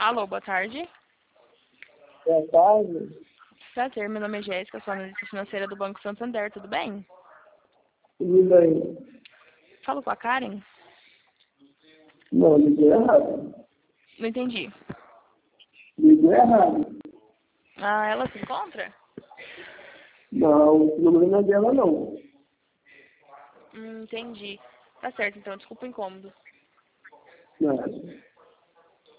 Alô, boa tarde. Boa tarde. Prazer, meu nome é Jéssica, sou analista financeira do Banco Santander, tudo bem? Tudo bem? Falo com a Karen? Não, liguei errado. Não entendi. Liguei errado. Ah, ela se encontra? Não, o número não é dela, não. Entendi. Tá certo, então, desculpa o incômodo. Não.